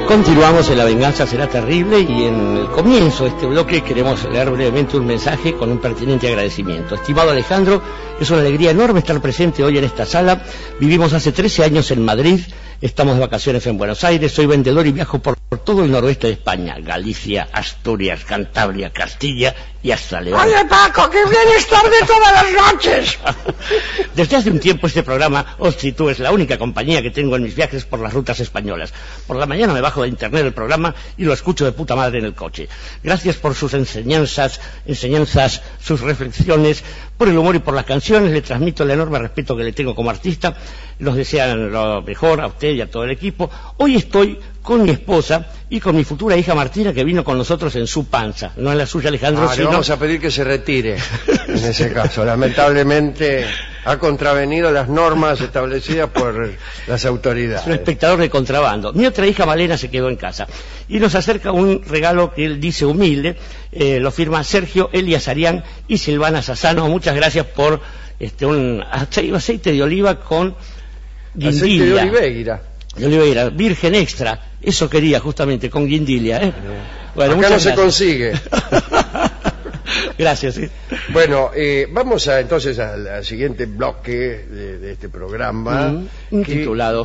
Continuamos en La Venganza Será Terrible y en el comienzo de este bloque queremos leer brevemente un mensaje con un pertinente agradecimiento. Estimado Alejandro, es una alegría enorme estar presente hoy en esta sala. Vivimos hace 13 años en Madrid, estamos de vacaciones en Buenos Aires, soy vendedor y viajo por todo el noroeste de España, Galicia, Asturias, Cantabria, Castilla y hasta León. ¡Oye, Paco, que vienes tarde todas las noches! Desde hace un tiempo este programa, Ostri, tú, es la única compañía que tengo en mis viajes por las rutas españolas. Por la mañana me bajo de internet el programa y lo escucho de puta madre en el coche. Gracias por sus enseñanzas, sus reflexiones, por el humor y por las canciones. Le transmito el enorme respeto que le tengo como artista. Los desean lo mejor a usted y a todo el equipo. Hoy estoy con mi esposa y con mi futura hija Martina, que vino con nosotros en su panza, no en la suya, Alejandro. Le vamos a pedir que se retire en ese caso. Lamentablemente ha contravenido las normas establecidas por las autoridades. Es un espectador de contrabando. Mi otra hija Malena se quedó en casa y nos acerca un regalo que él dice humilde. Lo firma Sergio Elias Arián y Silvana Sassano. Muchas gracias por un aceite de oliva con guindilla. Aceite de oliveira. De oliveira, virgen extra. Eso quería justamente, con guindilla. Bueno, acá no se consigue. Gracias. Sí. Bueno, vamos entonces al siguiente bloque de este programa. Intitulado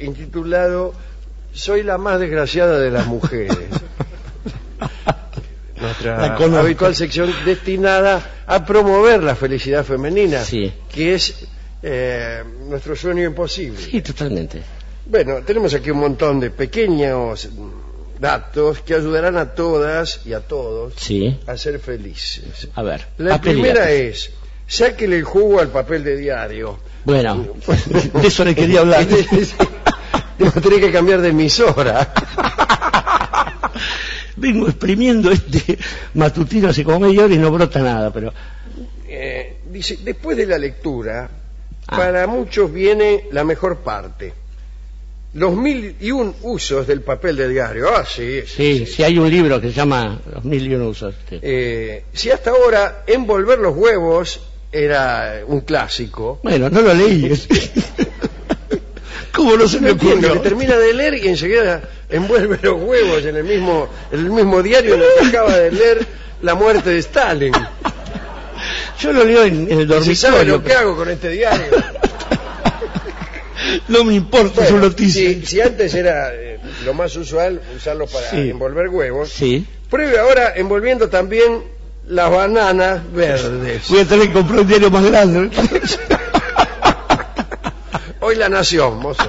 Soy la más desgraciada de las mujeres. Nuestra habitual sección destinada a promover la felicidad femenina, sí, que es nuestro sueño imposible. Sí, totalmente. Bueno, tenemos aquí un montón de pequeños datos que ayudarán a todas y a todos, sí, a ser felices. A ver, la primera es: sáquele el jugo al papel de diario. Bueno, de eso le quería hablar. Tenés que cambiar de emisora. Vengo exprimiendo este matutino hace como media hora y no brota nada, pero... dice, después de la lectura, para muchos viene la mejor parte. Los 1001 usos del papel de diario. Sí, hay un libro que se llama Los 1001 usos. Sí. Si hasta ahora envolver los huevos era un clásico. Bueno, no lo leí. ¿Cómo no se me ocurrió? Que termina de leer y enseguida envuelve los huevos en el mismo diario en el que acaba de leer la muerte de Stalin. Yo lo leo en el dormitorio. ¿Sabe lo que hago con este diario? No me importa su noticia. Si antes era lo más usual usarlo para envolver huevos, sí, pruebe ahora envolviendo también las bananas verdes. Voy a tener que comprar un diario más grande. Hoy La Nación, mozo.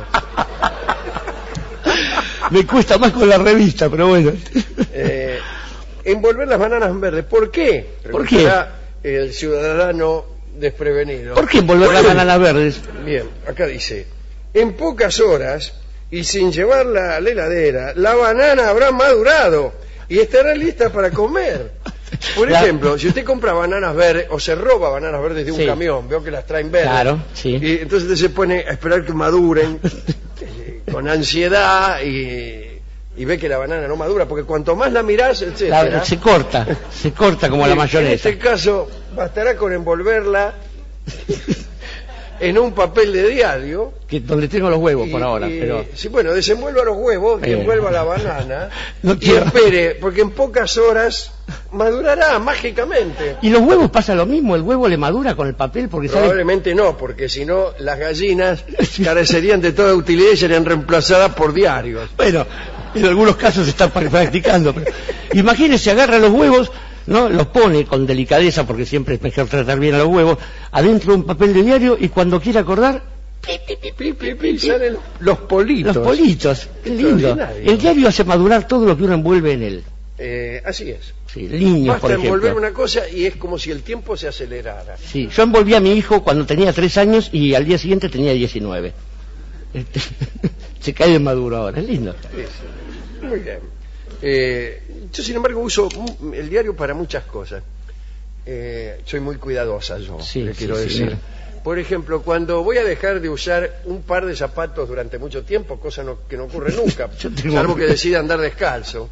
Me cuesta más con la revista, pero bueno. Envolver las bananas verdes. ¿Por qué? ¿Por qué? El ciudadano desprevenido. ¿Por qué envolver las bananas verdes? Bien, acá dice: en pocas horas y sin llevarla a la heladera, la banana habrá madurado y estará lista para comer. Por ejemplo, si usted compra bananas verdes o se roba bananas verdes de un camión, veo que las traen verdes. Claro, sí. Y entonces usted se pone a esperar que maduren con ansiedad y ve que la banana no madura, porque cuanto más la mirás, etcétera, se corta como la mayonesa. En este caso, bastará con envolverla en un papel de diario, donde tengo los huevos por ahora. Pero... Sí, bueno, desenvuelva los huevos y envuelva la banana y quiero... espere, porque en pocas horas madurará mágicamente. ¿Y los huevos pasa lo mismo? ¿El huevo le madura con el papel? Porque probablemente no, porque si no las gallinas carecerían de toda utilidad y serían reemplazadas por diarios. Bueno, en algunos casos se está practicando. Pero... Imagínese, agarra los huevos, ¿no? Los pone con delicadeza, porque siempre es mejor tratar bien a los huevos, adentro de un papel de diario, y cuando quiera acordar, salen los politos. Los politos, qué lindo. El diario hace madurar todo lo que uno envuelve en él. Así es. Sí, niños, basta por ejemplo. envolver una cosa y es como si el tiempo se acelerara. Sí, yo envolví a mi hijo cuando tenía 3 años y al día siguiente tenía 19. Se cae de maduro ahora, es lindo. Sí. Muy bien. Yo, sin embargo, uso el diario para muchas cosas. Soy muy cuidadosa, yo, le quiero decir. Sí. Por ejemplo, cuando voy a dejar de usar un par de zapatos durante mucho tiempo, cosa que no ocurre nunca, salvo que decida andar descalzo.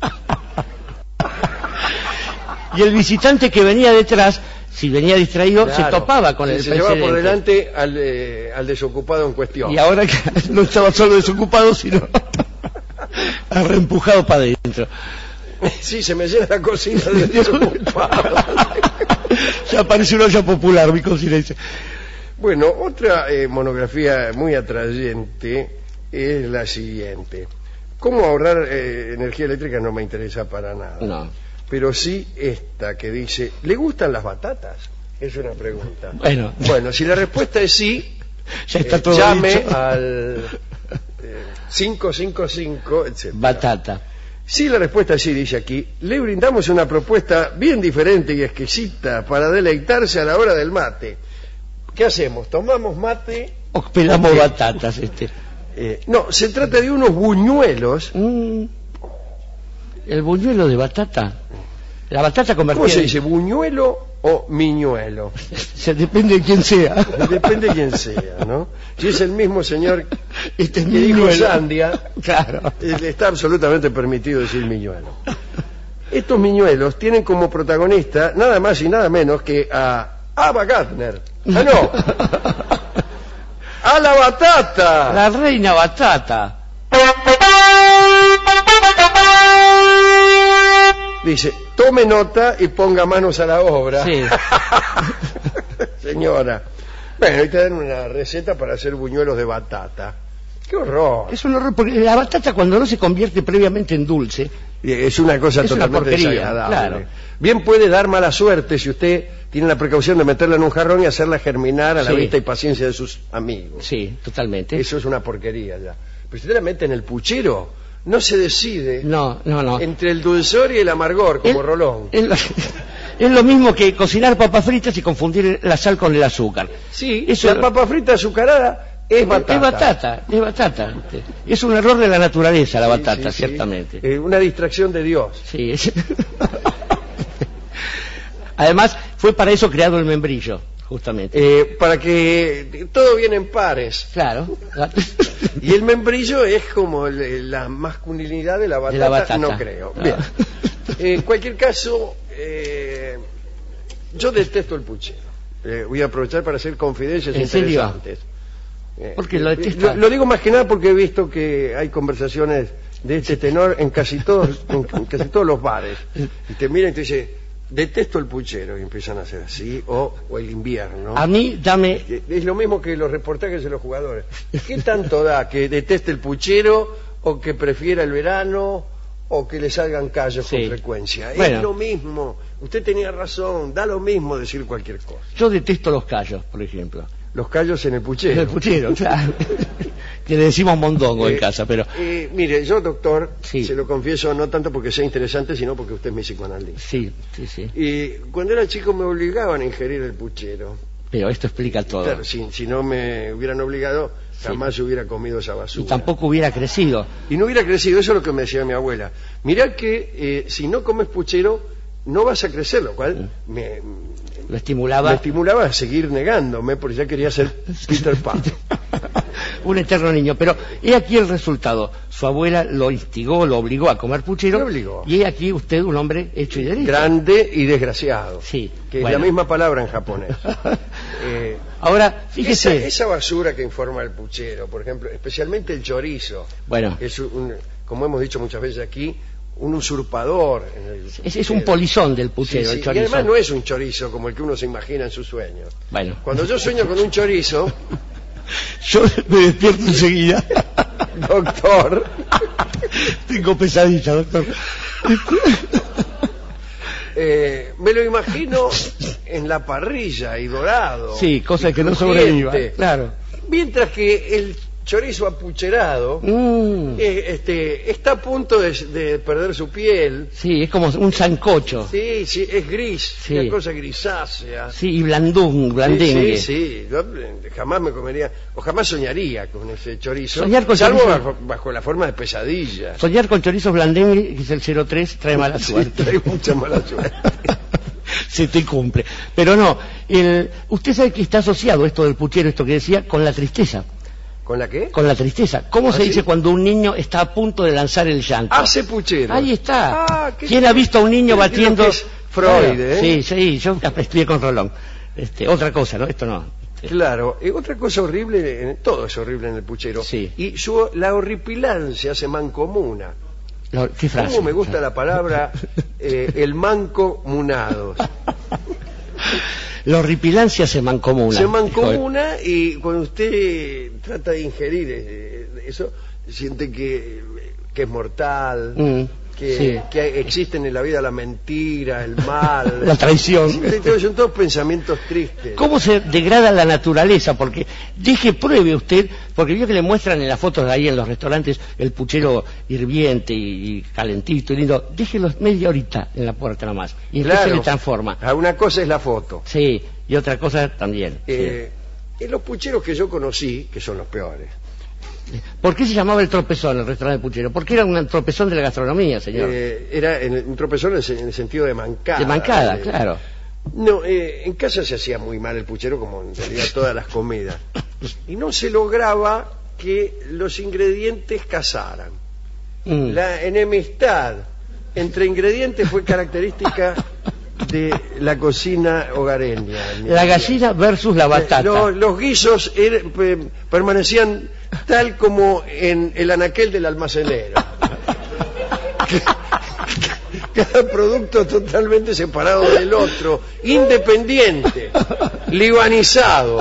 Y el visitante que venía detrás, si venía distraído, se topaba con el se llevaba por delante al desocupado en cuestión. Y ahora que no estaba solo desocupado, sino ha reempujado para adentro. Sí, se me llena la cocina de ya parece una olla popular mi cocina. Bueno, otra monografía muy atrayente es la siguiente. ¿Cómo ahorrar energía eléctrica? No me interesa para nada. No. Pero sí esta que dice, ¿le gustan las batatas? Es una pregunta. Bueno, si la respuesta es sí, ya está todo llame dicho. al 555, etc. Batata. Si la respuesta es sí, dice aquí, le brindamos una propuesta bien diferente y exquisita para deleitarse a la hora del mate. ¿Qué hacemos? ¿Tomamos mate? O pelamos batatas, No, se trata de unos buñuelos. ¿El buñuelo de batata? La batata convertida... ¿Cómo se dice? ¿Buñuelo o miñuelo? Depende de quién sea. Depende de quién sea, ¿no? Si es el mismo señor que dijo Sandia, claro, está absolutamente permitido decir miñuelo. Estos miñuelos tienen como protagonista nada más y nada menos que a Ava Gardner. ¡Ah, no! ¡A la batata! La reina batata. Dice, tome nota y ponga manos a la obra. Sí. Señora. Bueno, ahí te dan una receta para hacer buñuelos de batata. ¡Qué horror! Es un horror, porque la batata cuando no se convierte previamente en dulce... Es una cosa totalmente desagradable. Claro. Bien puede dar mala suerte si usted tiene la precaución de meterla en un jarrón y hacerla germinar a la vista y paciencia de sus amigos. Sí, totalmente. Eso es una porquería ya. Pero si usted la mete en el puchero, no se decide no. entre el dulzor y el amargor, como Rolón. Es lo mismo que cocinar papas fritas y confundir la sal con el azúcar. Sí, la papa frita azucarada es batata. Es batata. Es un error de la naturaleza la batata, ciertamente. Una distracción de Dios. Sí. Además, fue para eso creado el membrillo, justamente. Para que todo viene en pares. Claro. Y el membrillo es como la masculinidad de la batata, no creo. No. Bien. En cualquier caso, yo detesto el puchero. Voy a aprovechar para hacer confidencias interesantes. Porque lo detesta. Lo digo más que nada porque he visto que hay conversaciones de este tenor en casi todos los bares. Y te miran y te dicen, detesto el puchero, y empiezan a hacer así, o el invierno. A mí, dame... Es lo mismo que los reportajes de los jugadores. ¿Qué tanto da que deteste el puchero, o que prefiera el verano, o que le salgan callos con frecuencia? Bueno. Es lo mismo. Usted tenía razón, da lo mismo decir cualquier cosa. Yo detesto los callos, por ejemplo. Los callos en el puchero. En el puchero, claro. Que le decimos mondongo en casa, pero... mire, yo, doctor, se lo confieso, no tanto porque sea interesante, sino porque usted es mi psicoanalista. Sí. Y cuando era chico me obligaban a ingerir el puchero. Pero esto explica todo. Claro, si no me hubieran obligado, jamás hubiera comido esa basura. Y tampoco hubiera crecido. Y no hubiera crecido, eso es lo que me decía mi abuela. Mirá que si no comes puchero, no vas a crecer, lo cual lo estimulaba. Me estimulaba a seguir negándome, porque ya quería ser Peter Pan. Un eterno niño. Pero he aquí el resultado. Su abuela lo instigó, lo obligó a comer puchero. Lo obligó. Y he aquí usted un hombre hecho y derecho. Grande y desgraciado. Sí. Que es la misma palabra en japonés. Ahora, fíjese. Esa basura que informa el puchero, por ejemplo, especialmente el chorizo. Bueno. Es como hemos dicho muchas veces aquí, un usurpador. Es un polizón del puchero, el chorizo. Y además no es un chorizo como el que uno se imagina en sus sueños. Bueno. Cuando yo sueño con un chorizo... yo me despierto enseguida. Doctor. Tengo pesadilla, doctor. Me lo imagino en la parrilla y dorado. Sí, cosa que no sobreviva. Claro. Mientras que el chorizo apucherado está a punto de perder su piel. Sí, es como un sancocho. Sí, es gris, una cosa grisácea. Sí, y blandengue. Sí, yo jamás me comería, o jamás soñaría con ese chorizo, salvo bajo la forma de pesadilla. Soñar con chorizos blandengue, que es el 03, trae mala suerte. Trae mucha mala suerte. Se te cumple. Pero no, usted sabe que está asociado esto del puchero, esto que decía, con la tristeza. ¿Con la qué? Con la tristeza. ¿Cómo se dice cuando un niño está a punto de lanzar el llanto? Hace puchero. Ahí está. ¿Quién ha visto a un niño batiendo? Es Freud, Sí, yo estudié con Rolón. Otra cosa, ¿no? Esto no. Claro, otra cosa horrible, todo es horrible en el puchero. Sí. Y la horripilancia se mancomuna ¿Qué frase? ¿Cómo me gusta la palabra el mancomunados? La horripilancia se mancomuna. Se mancomuna y cuando usted trata de ingerir eso, siente que es mortal, que existen en la vida la mentira, el mal, la traición. Son todos pensamientos tristes. ¿Cómo se degrada la naturaleza? Porque pruebe usted, porque vio que le muestran en las fotos de ahí en los restaurantes el puchero hirviente y calentito y lindo. Déjelo media horita en la puerta nomás y entonces se le transforma. Una cosa es la foto. Sí, y otra cosa también. En los pucheros que yo conocí, que son los peores. ¿Por qué se llamaba el tropezón el restaurante puchero? Porque era un tropezón de la gastronomía, señor. Era un tropezón en el sentido de mancada. De mancada, claro. No, en casa se hacía muy mal el puchero, como en realidad todas las comidas. Y no se lograba que los ingredientes casaran. La enemistad entre ingredientes fue característica de la cocina hogareña. La gallina versus la batata. Los guisos permanecían tal como en el anaquel del almacenero. Cada producto totalmente separado del otro, independiente, libanizado.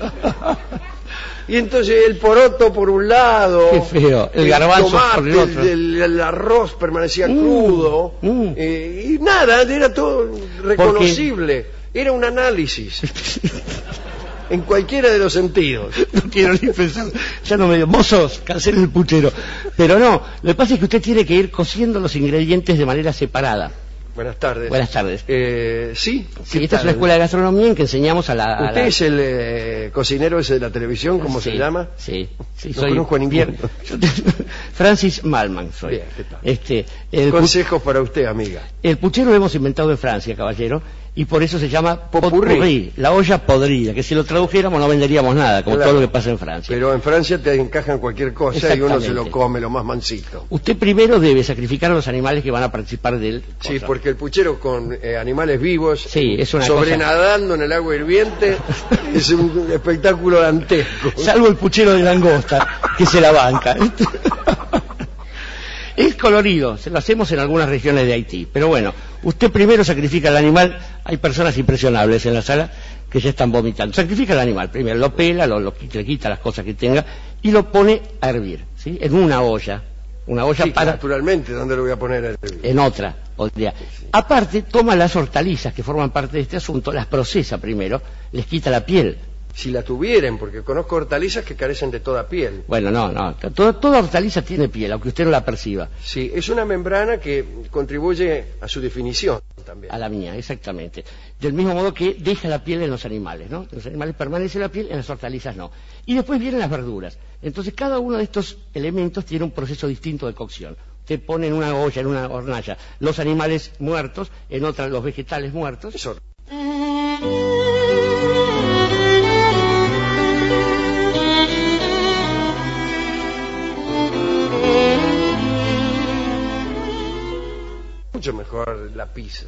Y entonces el poroto por un lado, qué feo, el garbanzo tomate, por el otro, el arroz permanecía crudo, y nada, era todo reconocible. Era un análisis en cualquiera de los sentidos. No quiero ni pensar, ya no me dio, mozos, cancelen el puchero. Pero no, lo que pasa es que usted tiene que ir cociendo los ingredientes de manera separada. Buenas tardes. Buenas tardes. Sí, esta es una escuela de gastronomía en que enseñamos a la... ¿Usted es el cocinero ese de la televisión, cómo se llama? Sí, no soy... conozco a ninguno. Francis Malman soy. Bien, ¿qué tal? Consejos para usted, amiga. El puchero lo hemos inventado en Francia, caballero, y por eso se llama pot-pourri, la olla podrida, que si lo tradujéramos no venderíamos nada, como todo lo que pasa en Francia. Pero en Francia te encajan cualquier cosa y uno se lo come lo más mansito. Usted primero debe sacrificar a los animales que van a participar del... Sí, porque el puchero con animales vivos, es una sobrenadando en el agua hirviente, es un espectáculo dantesco. Salvo el puchero de langosta, que se la banca. Es colorido, se lo hacemos en algunas regiones de Haití, pero bueno, usted primero sacrifica al animal. Hay personas impresionables en la sala que ya están vomitando. Sacrifica al animal, primero lo pela, le quita las cosas que tenga y lo pone a hervir, ¿sí? En una olla sí, para... Naturalmente, ¿dónde lo voy a poner a hervir? En otra. Aparte, toma las hortalizas que forman parte de este asunto, las procesa primero, les quita la piel. Si la tuvieran, porque conozco hortalizas que carecen de toda piel. Bueno, no. Toda hortaliza tiene piel, aunque usted no la perciba. Sí, es una membrana que contribuye a su definición también. A la mía, exactamente. Del mismo modo que deja la piel en los animales, ¿no? En los animales permanece la piel, en las hortalizas no. Y después vienen las verduras. Entonces, cada uno de estos elementos tiene un proceso distinto de cocción. Usted pone en una olla, en una hornalla, los animales muertos, en otra los vegetales muertos. Eso. Mucho mejor la pizza.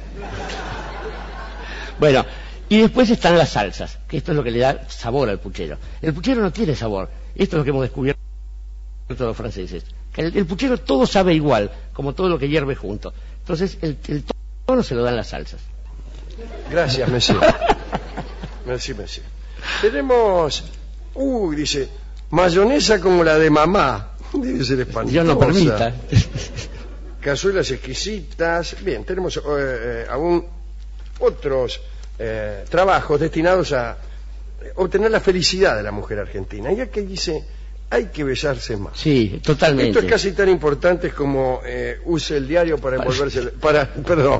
Bueno, y después están las salsas, que esto es lo que le da sabor al puchero. El puchero no tiene sabor. Esto es lo que hemos descubierto los franceses. Que el puchero todo sabe igual, como todo lo que hierve junto. Entonces, el tono se lo dan las salsas. Gracias, monsieur. Merci. Tenemos, dice, mayonesa como la de mamá. Debe ser espantosa. Dios no permita. Cazuelas exquisitas. Bien, tenemos aún otros trabajos destinados a obtener la felicidad de la mujer argentina. Y aquí dice, hay que besarse más. Sí, totalmente. Esto es casi tan importante como use el diario para envolverse... Perdón.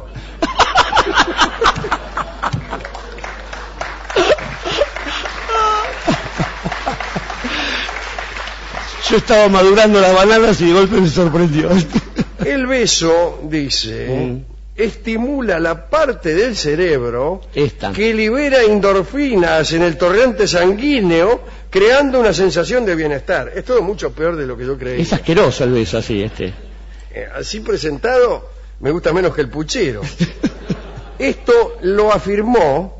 Yo estaba madurando las bananas y de golpe me sorprendió. El beso, dice, estimula la parte del cerebro que libera endorfinas en el torrente sanguíneo, creando una sensación de bienestar. Es todo mucho peor de lo que yo creía. Es asqueroso el beso así, así presentado, me gusta menos que el puchero. Esto lo afirmó,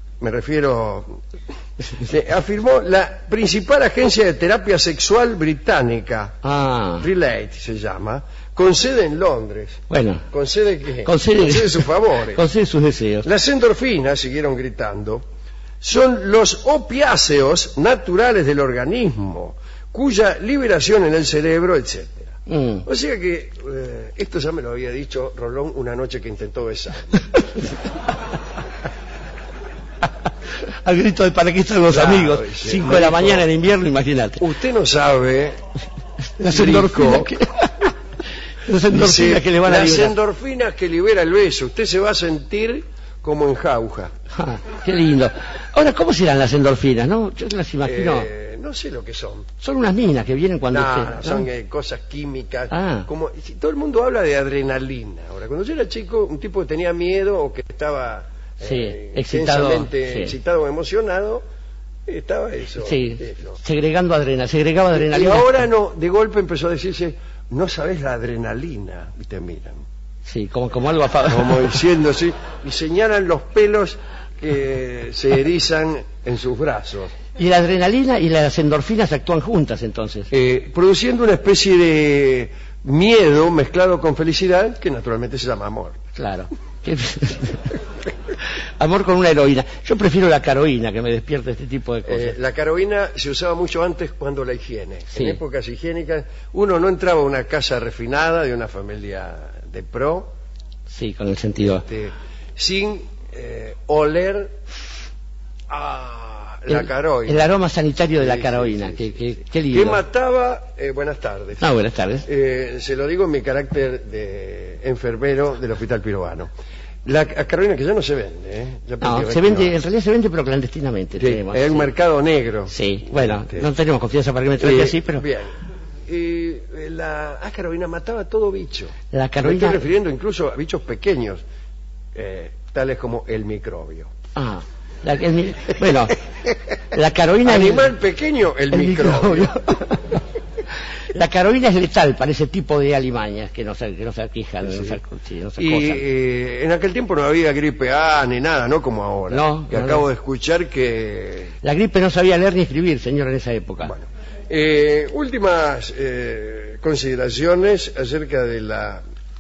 afirmó la principal agencia de terapia sexual británica, Relate se llama, con sede en Londres. Bueno. ¿Con sede qué? Con sede sus favores. Con sede sus deseos. Las endorfinas, siguieron gritando, son los opiáceos naturales del organismo, cuya liberación en el cerebro, etcétera. O sea que esto ya me lo había dicho Rolón una noche que intentó besar. Al grito de para qué están los amigos, 5 de la mañana en invierno, imagínate. Usted no sabe las endorfinas que le van a liberar. Las endorfinas que libera el beso. Usted se va a sentir como en jauja. Qué lindo. Ahora, ¿cómo serán las endorfinas? ¿No? Yo las imagino. No sé lo que son. Son unas minas que vienen cuando son cosas químicas. Como todo el mundo habla de adrenalina. Ahora, cuando yo era chico, un tipo que tenía miedo o que estaba excitado o emocionado, estaba eso. Segregaba adrenalina. Y ahora no, de golpe empezó a decirse, no sabes la adrenalina. Y te miran. Sí, como algo como diciendo, sí, y señalan los pelos que se erizan en sus brazos. Y la adrenalina y las endorfinas actúan juntas, entonces. Produciendo una especie de miedo mezclado con felicidad, que naturalmente se llama amor. Claro. Amor con una heroína. Yo prefiero la caroína, que me despierte este tipo de cosas. La caroína se usaba mucho antes cuando la higiene. En épocas higiénicas, uno no entraba a una casa refinada de una familia de pro. Sí, con el sentido. Sin oler la caroína. El aroma sanitario de la caroína. Qué lindo. Que mataba. Buenas tardes. Buenas tardes. Se lo digo en mi carácter de enfermero del Hospital Pirovano. La caroína que ya no se vende, se vende, en realidad se vende, pero clandestinamente. Hay un mercado negro. Sí, bueno, no tenemos confianza para que me trate así, pero. Bien. Y la caroína mataba todo bicho. La caroína. Me estoy refiriendo incluso a bichos pequeños, tales como el microbio. Bueno, la caroína. Animal pequeño, el microbio. La caroína es letal para ese tipo de alimañas que no se aquejan, no se y en aquel tiempo no había gripe A ni nada, no como ahora. Acabo de escuchar que la gripe no sabía leer ni escribir, señor, en esa época. Bueno, últimas consideraciones acerca de la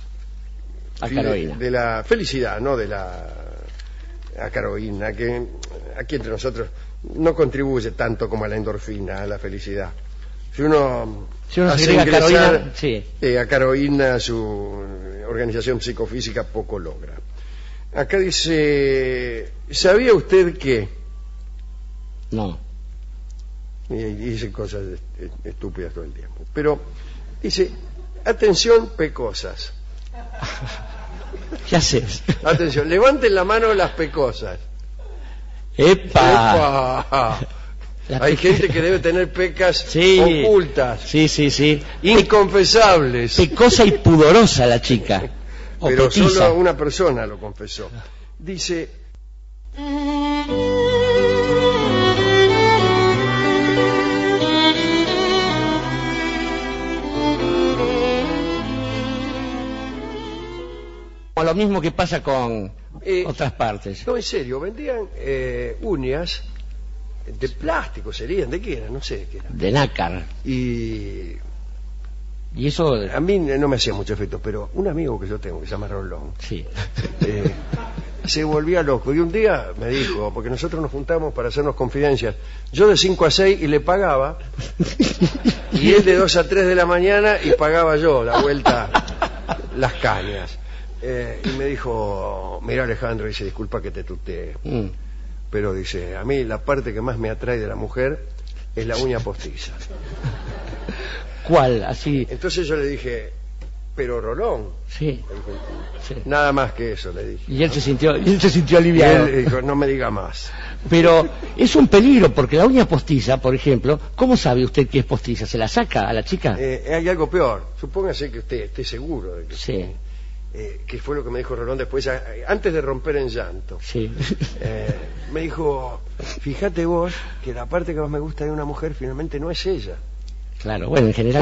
felicidad, no de la caroína, que aquí entre nosotros no contribuye tanto como a la endorfina, a la felicidad. Si uno hace ingresar a caroína, su organización psicofísica poco logra. Acá dice, ¿sabía usted que? No. Y dice cosas estúpidas todo el tiempo. Pero dice, atención, pecosas. ¿Qué haces? Atención, levanten la mano las pecosas. ¡Epa! Hay gente que debe tener pecas ocultas. Sí. Inconfesables. Pecosa y pudorosa la chica. Pero solo una persona lo confesó. Dice... Lo mismo que pasa con otras partes. No, en serio, vendían uñas de plástico, serían, ¿de qué eran? No sé de qué eran. De nácar. Y eso... A mí no me hacía mucho efecto, pero un amigo que yo tengo, que se llama Rolón, se volvía loco. Y un día me dijo, porque nosotros nos juntamos para hacernos confidencias, yo de 5 a 6 y le pagaba, y él de 2 a 3 de la mañana y pagaba yo la vuelta, las cañas. Y me dijo, mira Alejandro, dice, disculpa que te tutee, pero dice, a mí la parte que más me atrae de la mujer es la uña postiza. ¿Cuál? Así. Entonces yo le dije, pero Rolón. Sí. Nada más que eso, le dije. Y él se sintió aliviado. Y él dijo, no me diga más. Pero es un peligro, porque la uña postiza, por ejemplo, ¿cómo sabe usted que es postiza? ¿Se la saca a la chica? Hay algo peor. Supóngase que usted esté seguro de que... Sí. Que fue lo que me dijo Rolón después, antes de romper en llanto. Sí. Me dijo, fíjate vos que la parte que más me gusta de una mujer finalmente no es ella. Claro, bueno, en general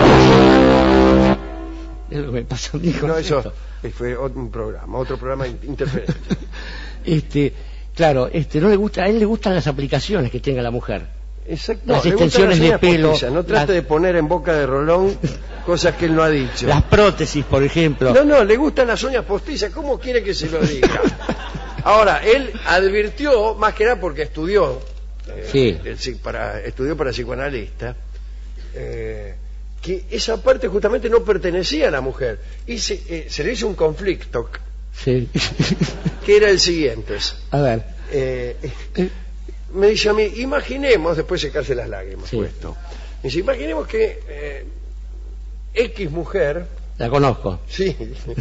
es lo que me pasó. No, eso fue otro programa interferente. Claro, no le gusta, a él le gustan las aplicaciones que tenga la mujer. Exacto. Las extensiones de pelo. No trate de poner en boca de Rolón cosas que él no ha dicho. Las prótesis, por ejemplo. No, le gustan las uñas postizas. ¿Cómo quiere que se lo diga? Ahora, él advirtió, más que nada porque estudió, estudió para psicoanalista, que esa parte justamente no pertenecía a la mujer. Y se le hizo un conflicto, sí, que era el siguiente. A ver. Me dice a mí, imaginemos, después secarse las lágrimas, sí. Puesto. Me dice, imaginemos que X mujer... La conozco. Sí.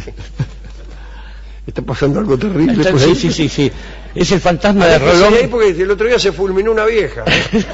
Está pasando algo terrible. Sí. Es el fantasma de Rolón. Ahí porque el otro día se fulminó una vieja.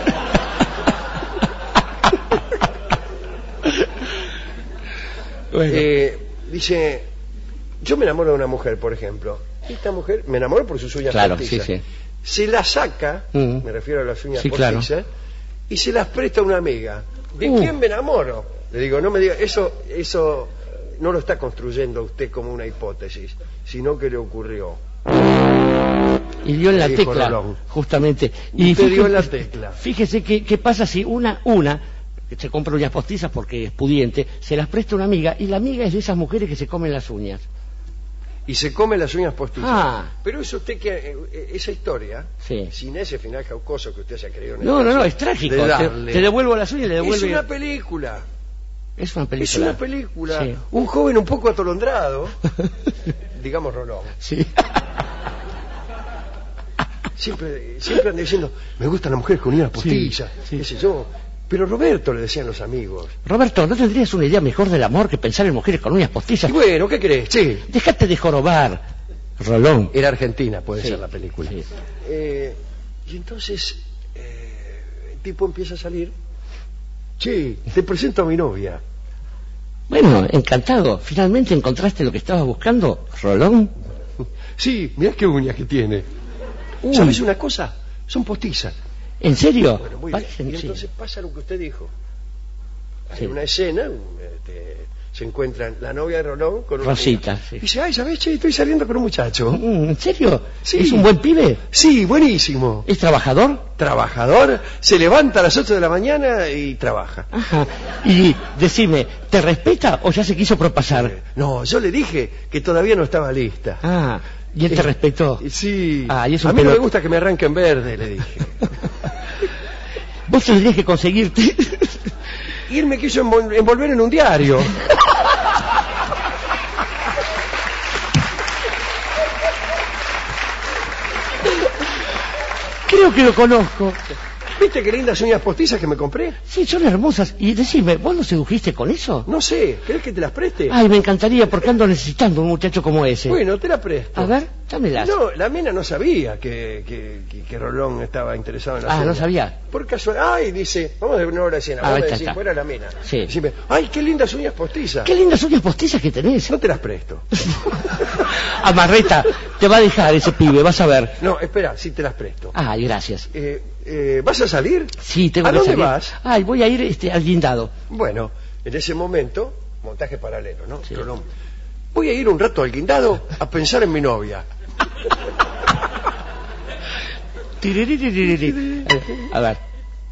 Bueno. Dice, yo me enamoro de una mujer, por ejemplo. Esta mujer me enamoro por sus uñas postizas. Sí. Se la saca, me refiero a las uñas postizas, claro. Y se las presta a una amiga. ¿De quién me enamoro? Le digo, no me diga, eso no lo está construyendo usted como una hipótesis, sino que le ocurrió. Y dio en la tecla, Rolón. Justamente. Y usted dio en la tecla. Fíjese qué pasa si una que se compra uñas postizas porque es pudiente, se las presta a una amiga, y la amiga es de esas mujeres que se comen las uñas. Y se come las uñas postizas. Pero es usted que esa historia, sí, sin ese final jaucoso que usted se ha creído en el No, es trágico. Te devuelvo las uñas y le devuelvo. Es una película. Es una película. Es una película. Sí. Un joven un poco atolondrado, digamos Rolón. Sí. Siempre anda diciendo, me gustan las mujeres con uñas postizas, qué sé yo. Pero Roberto, le decían los amigos. Roberto, ¿no tendrías una idea mejor del amor que pensar en mujeres con uñas postizas? Y bueno, ¿qué crees? Sí. Déjate de jorobar, Rolón. Era Argentina, puede ser la película. Sí. Y entonces el tipo empieza a salir. Sí, te presento a mi novia. Bueno, encantado. ¿Finalmente encontraste lo que estabas buscando, Rolón? Sí, mirá qué uñas que tiene. ¿Sabes una cosa? Son postizas. ¿En serio? Bueno, muy bien. Y entonces pasa lo que usted dijo. Hay una escena, se encuentran la novia de Rolón con Rosita. Sí. Y dice, ay, ¿sabes? Che, estoy saliendo con un muchacho. ¿En serio? Sí. ¿Es un buen pibe? Sí, buenísimo. ¿Es trabajador? Trabajador, se levanta a las 8 de la mañana y trabaja. Ajá. Y decime, ¿te respeta o ya se quiso propasar? No, yo le dije que todavía no estaba lista. ¿Y él te respetó? Sí. Y es un a mí no me gusta que me arranquen verde, le dije. Vos tendrías que conseguirte. Y él me quiso envolver en un diario. Creo que lo conozco. ¿Viste qué lindas uñas postizas que me compré? Sí, son hermosas. Y decime, ¿vos lo sedujiste con eso? No sé, ¿querés que te las preste? Ay, me encantaría, porque ando necesitando un muchacho como ese. Bueno, te la presto. A ver, dámelas. No, la mina no sabía que Rolón estaba interesado en las uñas. ¿No sabía? Por casualidad, dice, vamos a ver una hora de escena, vamos a decir, fuera la mina. Sí. Decime, ay, qué lindas uñas postizas. Qué lindas uñas postizas que tenés. No te las presto. Amarreta, te va a dejar ese pibe, vas a ver. No, espera, sí te las presto. Gracias. ¿Vas a salir? Sí, tengo que salir. ¿A dónde vas? Voy a ir al guindado. Bueno, en ese momento, montaje paralelo, ¿no? Sí. Rolón, voy a ir un rato al guindado a pensar en mi novia. A ver.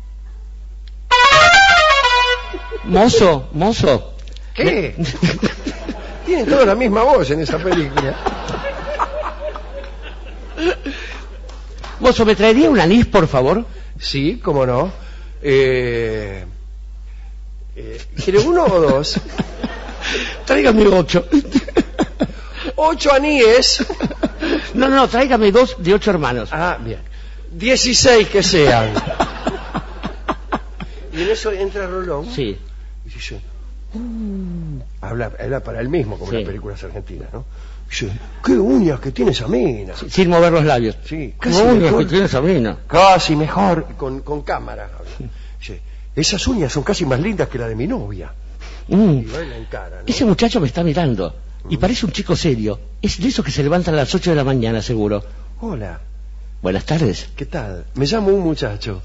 Mozo. ¿Qué? Tienen toda la misma voz en esa película. Mozo, ¿me traería un anís, por favor? Sí, cómo no. ¿Quiere uno o dos? Tráigame 8. 8 aníes. No, tráigame 2 de 8 hermanos. Bien. 16 que sean. Y en eso entra Rolón. Sí. Y dice, habla para él mismo, como en las películas argentinas, ¿no? Dice, qué uñas que tiene esa mina. Sin mover los labios. Sí, casi uñas mejor, que tiene esa mina. Casi mejor, con cámara. Dice, esas uñas son casi más lindas que la de mi novia. Y va en la encara, ¿no? Ese muchacho me está mirando y parece un chico serio. Es de esos que se levantan a las 8 de la mañana, seguro. Hola. Buenas tardes. ¿Qué tal? Me llamo un muchacho.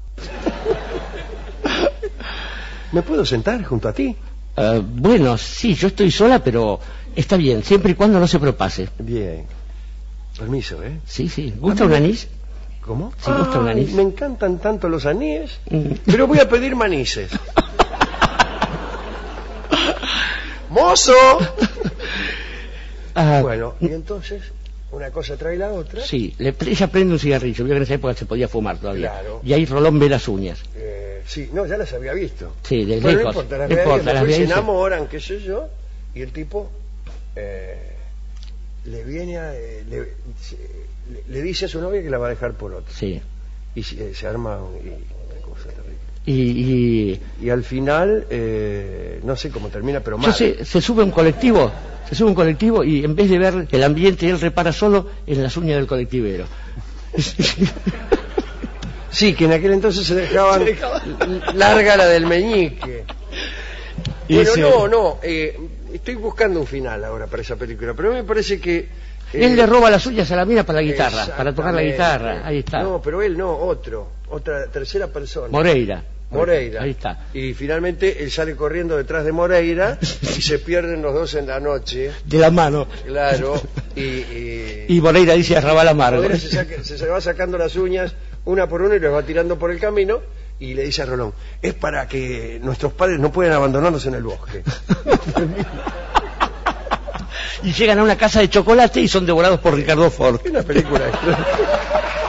¿Me puedo sentar junto a ti? Bueno, sí, yo estoy sola, pero está bien, siempre y cuando no se propase. Bien. Permiso, ¿eh? Sí. ¿Gusta un anís? ¿Cómo? Sí, gusta un anís. Me encantan tanto los aníes, pero voy a pedir manices. ¡Mozo! Bueno, y entonces una cosa trae la otra. Sí, ella prende un cigarrillo, vio que en esa época se podía fumar todavía. Claro. Y ahí Rolón ve las uñas. Sí, no, ya las había visto. Sí, de bueno, lejos. No importa, las ve se enamoran, qué sé yo, y el tipo le viene le dice a su novia que la va a dejar por otro. Sí. Y se arma una cosa terrible. Y al final, no sé cómo termina, pero mal. Se sube un colectivo y en vez de ver el ambiente, él repara solo en las uñas del colectivero. Sí, que en aquel entonces se dejaban larga la del meñique. Bueno, no, estoy buscando un final ahora para esa película, pero a mí me parece que... él le roba las uñas a la mina para la guitarra, para tocar la guitarra, ahí está. No, pero él no, otra tercera persona. Moreira, ahí está. Y finalmente él sale corriendo detrás de Moreira y se pierden los dos en la noche. De la mano. Claro. Y Moreira dice arrabal amargo. Moreira se va sacando las uñas una por una y las va tirando por el camino y le dice a Rolón, es para que nuestros padres no puedan abandonarnos en el bosque. Y llegan a una casa de chocolate y son devorados por Ricardo Ford. Es una película extra.